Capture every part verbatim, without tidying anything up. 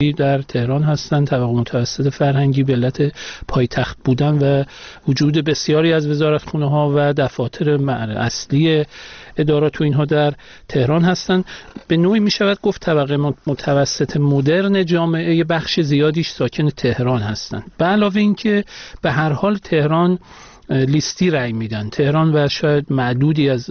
در تهران هستند. طبقه متوسط فرهنگی به علت پایتخت بودن و وجود بسیاری از وزارتخانه‌ها و دفاتر اصلی ادارات و اینها در تهران هستند. به نوعی می شود گفت طبقه متوسط مدرن جامعه بخش زیادیش ساکن تهران هستند. به علاوه اینکه به هر حال تهران لیستی رای میدن، تهران و شاید معدودی از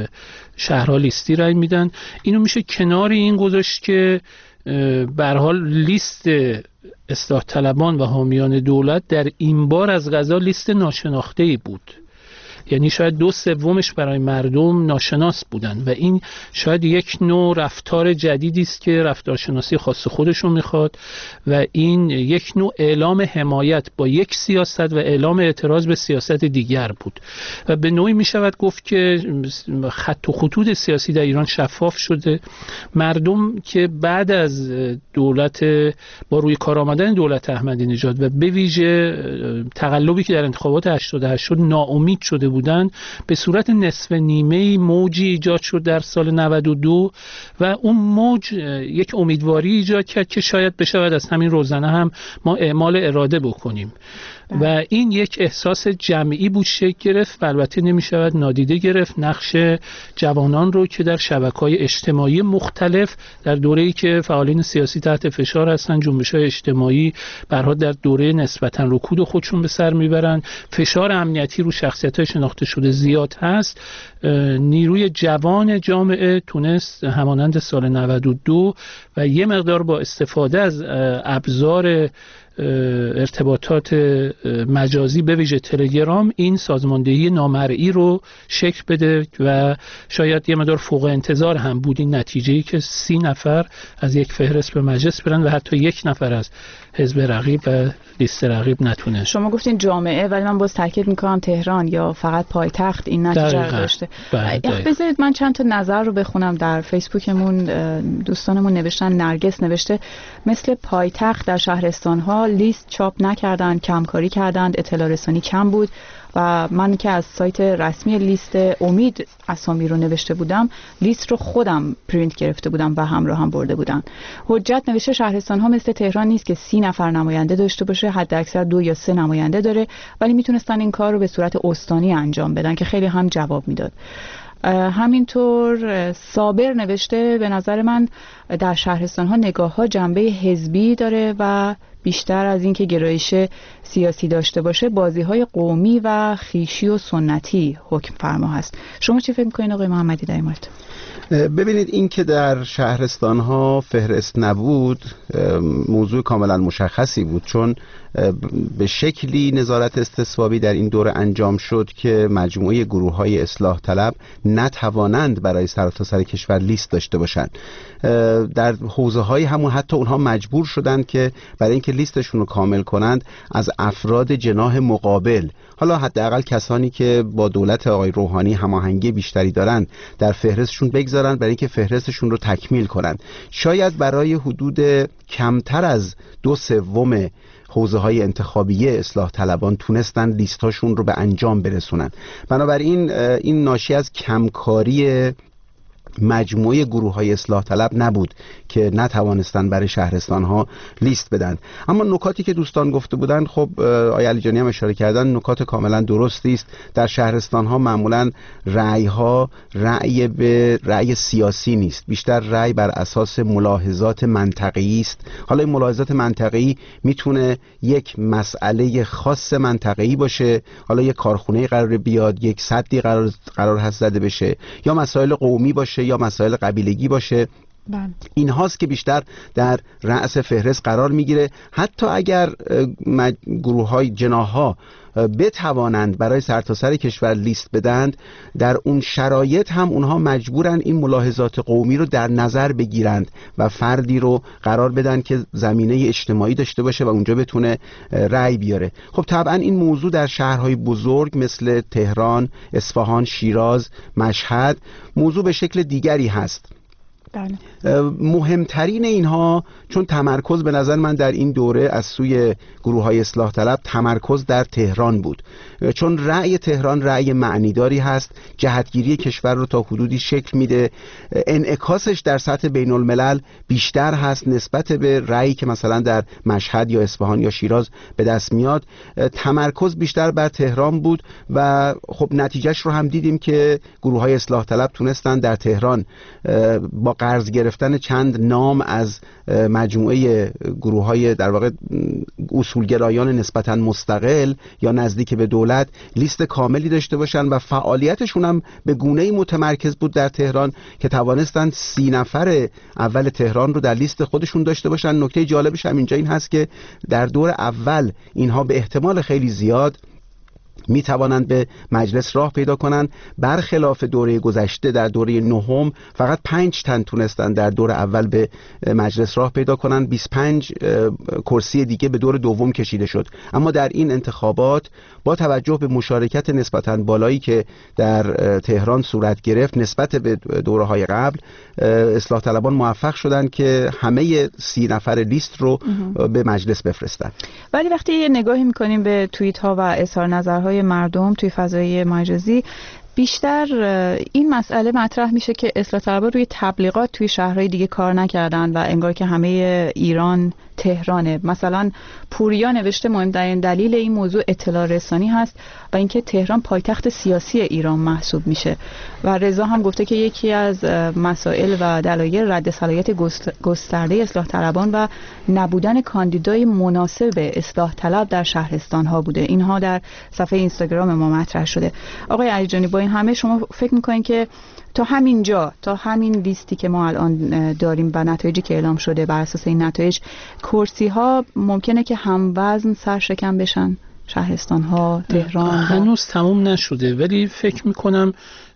شهرها لیستی رای میدن. اینو میشه کناری این گذاشت که به هر حال لیست اصلاح طلبان و حامیان دولت در این بار از قضا لیست ناشناخته‌ای بود، یعنی شاید دو سومش برای مردم ناشناس بودن و این شاید یک نوع رفتار جدیدی است که رفتارشناسی خاص خودشون میخواد و این یک نوع اعلام حمایت با یک سیاست و اعلام اعتراض به سیاست دیگر بود و به نوعی میشود گفت که خط و خطوط سیاسی در ایران شفاف شده. مردم که بعد از دولت با روی کار آمدن دولت احمدی نژاد و به ویژه تقلبی که در انتخابات هشتاد و هشت شد ناامید شده بودن، به صورت نصف نیمه موجی ایجاد شد در سال نود و دو و اون موج یک امیدواری ایجاد کرد که شاید بشود از همین روزنه هم ما اعمال اراده بکنیم و این یک احساس جمعی بود شکل گرفت و البته نمی شود نادیده گرفت نقش جوانان رو که در شبکه‌های اجتماعی مختلف در دوره‌ای که فعالین سیاسی تحت فشار هستن، جنبش‌های اجتماعی برها در دوره نسبتاً رکود خودشون به سر میبرن، فشار امنیتی رو شخصیت‌های شناخته شده زیاد هست، نیروی جوان جامعه تونست همانند سال نود و دو و یه مقدار با استفاده از ابزار ارتباطات مجازی به ویژه تلگرام این سازماندهی نامرئی رو شکل بده و شاید یه مقدار فوق انتظار هم بود این نتیجه‌ای که سی نفر از یک فهرست به مجلس برن و حتی یک نفر از حزب رقیب و لیست رقیب نتونه. شما گفتین جامعه، ولی من باز تاکید میکنم تهران یا فقط پایتخت این نتیجه رو داشته. بذارید من چند تا نظر رو بخونم. در فیسبوکمون دوستانمون نوشتن، نرگس نوشته مثل پایتخت در شهرستان‌ها لیست چاپ نکردن، کمکاری کردند، اطلاع رسانی کم بود و من که از سایت رسمی لیست امید اسامی رو نوشته بودم، لیست رو خودم پرینت گرفته بودم و همراه هم برده بودن. حجت نوشته شهرستان ها مثل تهران نیست که سی نفر نماینده داشته باشه، حد اکثر دو یا سه نماینده داره، ولی میتونستن این کار رو به صورت استانی انجام بدن که خیلی هم جواب میداد. همینطور صابر نوشته به نظر من در شهرستان ها نگاه ها جنبه حزبی داره و بیشتر از این که گرایش سیاسی داشته باشه بازی های قومی و خیشی و سنتی حکم فرما هست. شما چی فکر می‌کنید آقای محمدی در این مورد؟ ببینید، این که در شهرستان ها فهرست نبود موضوع کاملا مشخصی بود، چون به شکلی نظارت استصوابی در این دوره انجام شد که مجموعه گروه های اصلاح طلب نتوانند برای سرتاسر کشور لیست داشته باشند. در حوزه های همون حتی اونها مجبور شدند که برای اینکه لیستشون رو کامل کنند از افراد جناح مقابل، حالا حداقل کسانی که با دولت آقای روحانی هماهنگی بیشتری دارند، در فهرستشون بگذارند برای اینکه فهرستشون رو تکمیل کنند. شاید برای حدود کمتر از دو سوم حوزه های انتخابیه اصلاح طلبان تونستن لیستاشون رو به انجام برسونن. بنابراین این ناشی از کمکاری مجموعه گروه های اصلاح طلب نبود که نتوانستن برای شهرستان ها لیست بدن. اما نکاتی که دوستان گفته بودن، خب آقای علیجانی هم اشاره کردن، نکات کاملا درستی است. در شهرستان ها معمولا رأی ها رأی به رأی سیاسی نیست، بیشتر رأی بر اساس ملاحظات منطقی است. حالا این ملاحظات منطقی میتونه یک مسئله خاص منطقی باشه، حالا یک کارخونه قرار بیاد، یک سدی قرار قرار هست زده بشه، یا مسائل قومی باشه یا مسائل قبیلگی باشه. بله. این هاست که بیشتر در رأس فهرست قرار میگیره. حتی اگر گروه های جناح ها بتوانند برای سرتاسر کشور لیست بدند، در اون شرایط هم اونها مجبورن این ملاحظات قومی رو در نظر بگیرند و فردی رو قرار بدن که زمینه اجتماعی داشته باشه و اونجا بتونه رأی بیاره. خب طبعا این موضوع در شهرهای بزرگ مثل تهران، اصفهان، شیراز، مشهد موضوع به شکل دیگری هست. بله. مهمترین اینها، چون تمرکز به نظر من در این دوره از سوی گروه‌های اصلاح طلب تمرکز در تهران بود، چون رأی تهران رأی معنیداری هست، جهتگیری کشور رو تا حدودی شکل میده، انعکاسش در سطح بین الملل بیشتر هست نسبت به رأیی که مثلا در مشهد یا اصفهان یا شیراز به دست میاد. تمرکز بیشتر بر تهران بود و خب نتیجهش رو هم دیدیم که گروه‌های اصلاح طلب تونستن در تهران با قرض گرفتن چند نام از مجموعه گروه‌های در واقع اصولگرایان نسبتاً مستقل یا نزدیک به دولت لیست کاملی داشته باشن و فعالیتشون هم به گونه‌ای متمرکز بود در تهران که توانستند سی نفر اول تهران رو در لیست خودشون داشته باشن. نکته جالبش هم اینجا این هست که در دور اول اینها به احتمال خیلی زیاد می توانند به مجلس راه پیدا کنند، برخلاف دوره گذشته در دوره نهم فقط پنج تن تونستند در دور اول به مجلس راه پیدا کنند، بیست و پنج کرسی دیگه به دور دوم کشیده شد. اما در این انتخابات با توجه به مشارکت نسبتاً بالایی که در تهران صورت گرفت نسبت به دوره‌های قبل، اصلاح طلبان موفق شدند که همه سی نفر لیست رو به مجلس بفرستند. ولی وقتی یه نگاهی می‌کنیم به توییت ها و اظهار نظرهای مردم توی فضای مجازی، بیشتر این مسئله مطرح میشه که اصلاح طلبان روی تبلیغات توی شهرهای دیگه کار نکردن و انگار که همه ایران تهرانه. مثلا پوریا نوشته مهمترین دلیل این موضوع اطلاع رسانی هست و اینکه تهران پایتخت سیاسی ایران محسوب میشه. و رضا هم گفته که یکی از مسائل و دلایل رد صلاحیت گسترده اصلاح طلبان و نبودن کاندیدای مناسب اصلاح طلب در شهرستان ها بوده. اینها در صفحه اینستاگرام ما مطرح شده. آقای علیجانی، با این همه شما فکر میکنین که تا همین جا، تا همین لیستی که ما الان داریم و نتایجی که اعلام شده، بر اساس این نتایج کرسی ها ممکنه که هم وزن سرشکن بشن؟ شهرستان ها، تهران هنوز تموم نشده، ولی فکر میکنم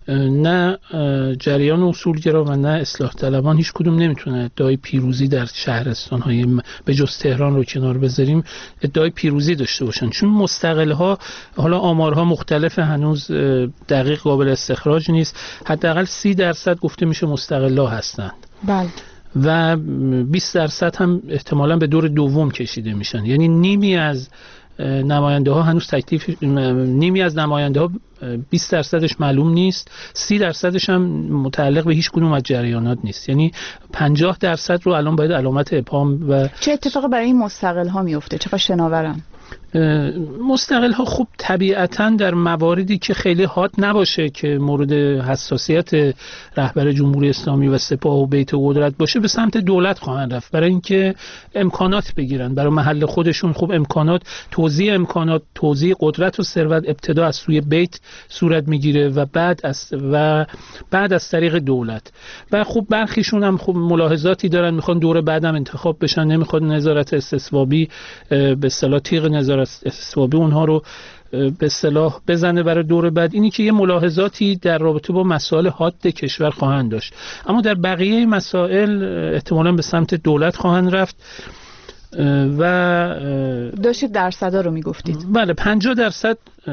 نه جریان اصولگرا و نه اصلاح طلبان هیچ کدوم نمیتونه ادعای پیروزی در شهرستان های به جز تهران رو کنار بذاریم ادعای پیروزی داشته باشن، چون مستقل ها، حالا آمارها مختلف، هنوز دقیق قابل استخراج نیست، حداقل سی درصد گفته میشه مستقل ها هستند. بله. و بیست درصد هم احتمالاً به دور دوم کشیده میشن، یعنی نیمی از نماینده ها هنوز تکلیف، نیمی از نماینده ها بیست درصدش معلوم نیست، سی درصدش هم متعلق به هیچ کدوم از جریانات نیست، یعنی پنجاه درصد رو الان باید علامت ابهام. و چه اتفاقی برای این مستقل ها میفته؟ چقدر شناورن؟ مستقل ها خب طبیعتاً در مواردی که خیلی هات نباشه که مورد حساسیت رهبر جمهوری اسلامی و سپاه و بیت قدرت باشه، به سمت دولت خواهند رفت برای اینکه امکانات بگیرن برای محل خودشون. خب امکانات، توزیع امکانات، توزیع قدرت و ثروت ابتدا از سوی بیت صورت میگیره و بعد از و بعد از طریق دولت. و خب برخیشون هم خب ملاحظاتی دارن، میخوان دور بعدم انتخاب بشن، نمیخوان نظارت استصوابی به اصطلاح تیغ نظارت استصوابی اونها رو به اصطلاح بزنه برای دور بعد. اینی که یه ملاحظاتی در رابطه با مسائل حاد کشور خواهند داشت، اما در بقیه مسائل احتمالاً به سمت دولت خواهند رفت. و داشتید درصدا رو میگفتید. بله، پنجاه درصد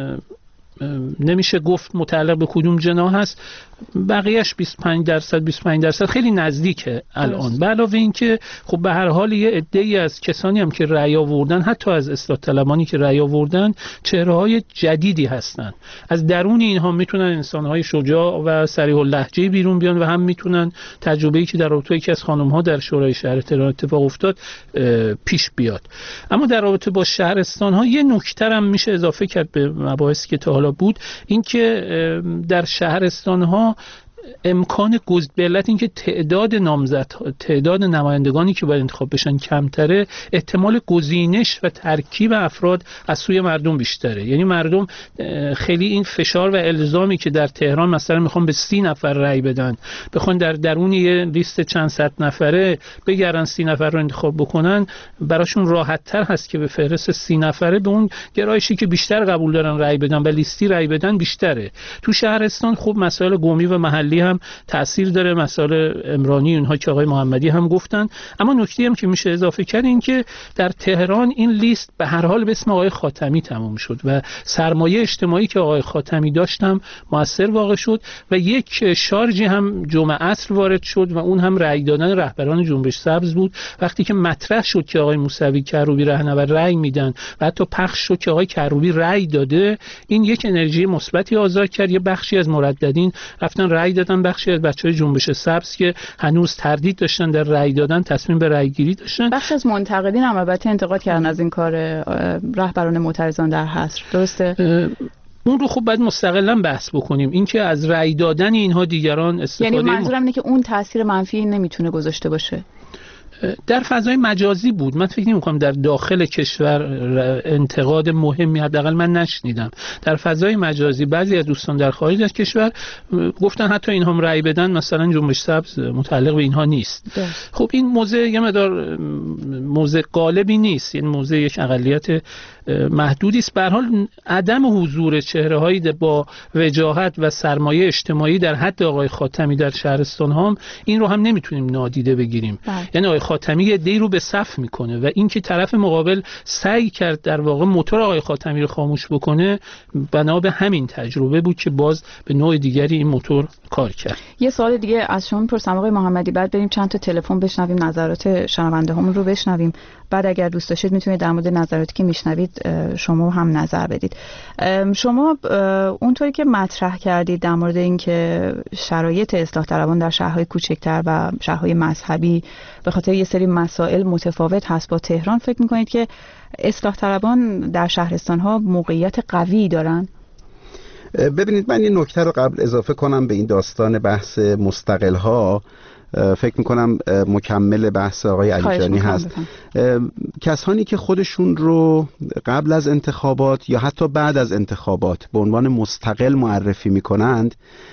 نمیشه گفت متعلق به کدوم جناح هست، بقیهش بیست و پنج درصد بیست و پنج درصد خیلی نزدیکه الان. به علاوه این که خب به هر حال یه عده‌ای از کسانی هم که رأی آوردن، حتی از اصلاح طلبانی که رأی آوردن، چهره‌های جدیدی هستن. از درون اینها میتونن انسان‌های شجاع و صریح اللهجه بیرون بیان و هم میتونن تجربه‌ای که در رابطه یکی از خانم‌ها در شورای شهر تهران اتفاق افتاد پیش بیاد. اما در رابطه با شهرستان‌ها یه نکته هم میشه اضافه کرد به مباحثی که تا حالا بود، اینکه در شهرستان‌ها امکان گزینه به علت اینکه تعداد نامزد تعداد نمایندگانی که باید انتخاب بشن کمتره، احتمال گزینش و ترکیب افراد از سوی مردم بیشتره. یعنی مردم خیلی این فشار و الزامی که در تهران مثلا میخوان به سی نفر رأی بدن، بخوان در درون یه لیست چند صد نفره بگردن سی نفر رو انتخاب بکنن، براشون راحت تر هست که به فهرست سی نفره به اون گرایشی که بیشتر قبول دارن رأی بدن و لیستی رأی بدن بیشتره. تو شهرستان خوب مسائل قومی و محلی محلی هم تاثیر داره، مسائل عمرانی اونها که آقای محمدی هم گفتن. اما نکته هم که میشه اضافه کرد این که در تهران این لیست به هر حال به اسم آقای خاتمی تموم شد و سرمایه اجتماعی که آقای خاتمی داشتم موثر واقع شد و یک شارژی هم جمعه عصر وارد شد و اون هم رأی دادن رهبران جنبش سبز بود. وقتی که مطرح شد که آقای موسوی کروبی راهنورد رأی میدن و حتی پخش شد که آقای کروبی رأی داده، این یک انرژی مثبتی آزاد کرد. یه بخشی از مرددین رفتن رأی دادن، بخشی از بچهای جنبش سبز که هنوز تردید داشتن در رأی دادن تصمیم به رأی گیری داشتن. بخش از منتقدین هم البته انتقاد کردن از این کار رهبران معترضان در حصر. درسته؟ اون رو خب باید مستقلاً بحث بکنیم. این که از رأی دادن اینها دیگران استفاده، یعنی منظورم اینه که اون تاثیر منفی نمیتونه گذاشته باشه. در فضای مجازی بود. من فکر نمی‌کنم در داخل کشور انتقاد مهمی حداقل من نشنیدم. در فضای مجازی بعضی از دوستان در خارج از کشور گفتن حتی اینها هم رأی بدن مثلا جنبش سبز متعلق به اینها نیست. ده. خب این موضع یه مقدار موضع غالبی نیست، این موضع یک اقلیت محدودی است. به هر حال عدم حضور چهره‌هایی با وجاهت و سرمایه اجتماعی در حد آقای خاتمی در شهرستان ها هم این رو هم نمیتونیم نادیده بگیریم. ده. یعنی آقای خاتمی یه دی رو به صف میکنه و این که طرف مقابل سعی کرد در واقع موتور آقای خاتمی رو خاموش بکنه بنا به همین تجربه بود که باز به نوع دیگری این موتور کار کرد. یه سوال دیگه از شما میپرسم آقای محمدی، بعد بریم چند تا تلفن بشنویم، نظرات شنونده هامون رو بشنویم، بعد اگر دوست داشتید میتونید در مورد نظراتی که میشنوید شما هم نظر بدید. شما اونطوری که مطرح کردید در مورد اینکه شرایط اصلاح طلبان در شهرهای کوچکتر و شهرهای مذهبی به خاطر یه سری مسائل متفاوت هست با تهران، فکر میکنید که اصلاح طلبان در شهرستان‌ها موقعیت قوی دارن؟ ببینید من این نکته رو قبل اضافه کنم به این داستان بحث مستقل‌ها. فکر میکنم مکمل بحث آقای علیجانی هست. کسانی که خودشون رو قبل از انتخابات یا حتی بعد از انتخابات به عنوان مستقل معرفی میکنند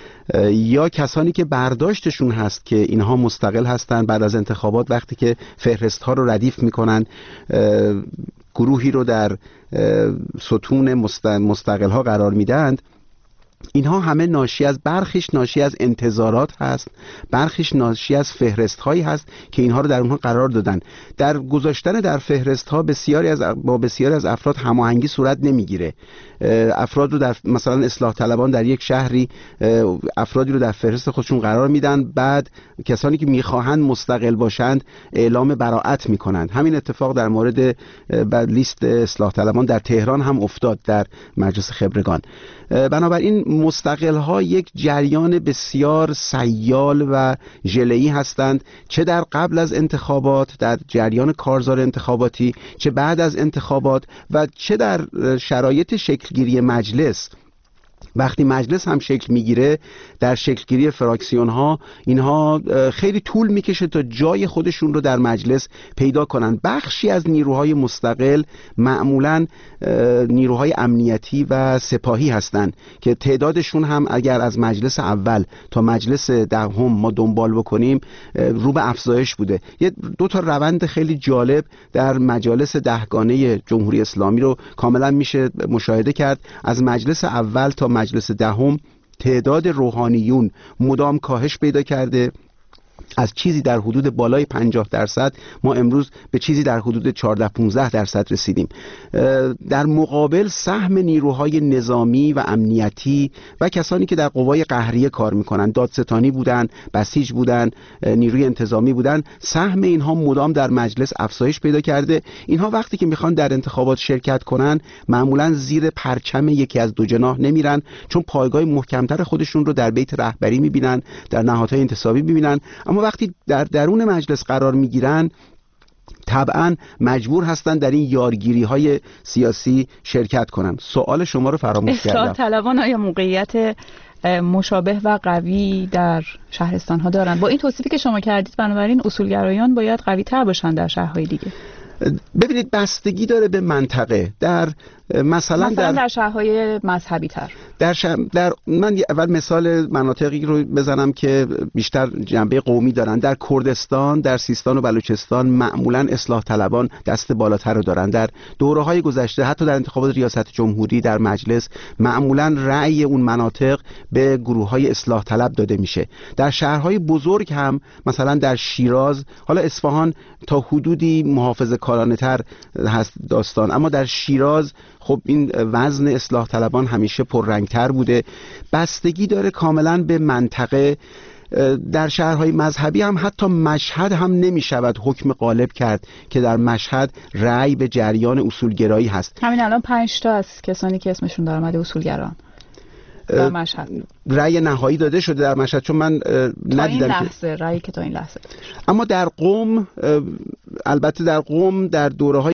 یا کسانی که برداشتشون هست که اینها مستقل هستند، بعد از انتخابات وقتی که فهرست ها رو ردیف میکنن گروهی رو در ستون مستقل ها قرار میدند، اینها همه ناشی از برخیش ناشی از انتظارات هست، برخیش ناشی از فهرست هایی هست که اینها رو در اونها قرار دادن. در گذاشتن در فهرست ها بسیاری از با بسیاری از افراد هماهنگی صورت نمیگیره. افراد رو در مثلا اصلاح طلبان در یک شهری افرادی رو در فهرست خودشون قرار میدن، بعد کسانی که میخواهند مستقل باشند اعلام براءت میکنند. همین اتفاق در مورد لیست اصلاح طلبان در تهران هم افتاد در مجلس خبرگان. بنابراین مستقل ها یک جریان بسیار سیال و ژله‌ای هستند، چه در قبل از انتخابات در جریان کارزار انتخاباتی، چه بعد از انتخابات و چه در شرایط شکلگیری مجلس. وقتی مجلس هم شکل میگیره در شکلگیری فراکسیون ها اینها خیلی طول میکشه تا جای خودشون رو در مجلس پیدا کنن. بخشی از نیروهای مستقل معمولا نیروهای امنیتی و سپاهی هستند که تعدادشون هم اگر از مجلس اول تا مجلس دهم ما دنبال بکنیم رو به افزایش بوده. یه دو تا روند خیلی جالب در مجالس دهگانه جمهوری اسلامی رو کاملا میشه مشاهده کرد. از مجلس اول تا مجلس دهم تعداد روحانیون مدام کاهش پیدا کرده. از چیزی در حدود بالای پنجاه درصد ما امروز به چیزی در حدود چهارده پانزده درصد رسیدیم. در مقابل سهم نیروهای نظامی و امنیتی و کسانی که در قوای قهریه کار میکنن، دادستانی بودن، بسیج بودن، نیروی انتظامی بودن، سهم اینها مدام در مجلس افزایش پیدا کرده. اینها وقتی که میخوان در انتخابات شرکت کنن معمولا زیر پرچم یکی از دو جناح نمیرن، چون پایگاه محکمتر خودشون رو در بیت رهبری میبینن، در نهادهای انتصابی میبینن. اما وقتی در درون مجلس قرار میگیرن طبعا مجبور هستن در این یارگیری های سیاسی شرکت کنن. سوال شما رو فراموش کردم. اصلاح طلبان آیا موقعیت مشابه و قوی در شهرستان ها دارن؟ با این توصیفی که شما کردید بنابراین اصولگرایان باید قوی تر باشن در شهرهای دیگه. ببینید بستگی داره به منطقه. در مثلا, مثلا در, در شهرهای مذهبی تر در, شم... در من اول مثال مناطقی رو بزنم که بیشتر جنبه قومی دارن. در کردستان، در سیستان و بلوچستان معمولا اصلاح طلبان دست بالاتر رو دارن. در دوره‌های گذشته حتی در انتخابات ریاست جمهوری در مجلس معمولا رأی اون مناطق به گروه‌های اصلاح طلب داده میشه. در شهرهای بزرگ هم مثلا در شیراز، حالا اصفهان تا حدودی محافظه‌کارانه تر هست داستان، اما در شیراز خب این وزن اصلاح طلبان همیشه پررنگتر بوده. بستگی داره کاملا به منطقه. در شهرهای مذهبی هم حتی مشهد هم نمی شود حکم غالب کرد که در مشهد رأی به جریان اصولگرایی هست. همین الان پنج تا از کسانی که اسمشون در اومده اصولگران در مشهد رأی نهایی داده شده در مشهد، چون من ندیدم تا این لحظه رأی که تا این لحظه. اما در قم، البته در قم در دوره‌های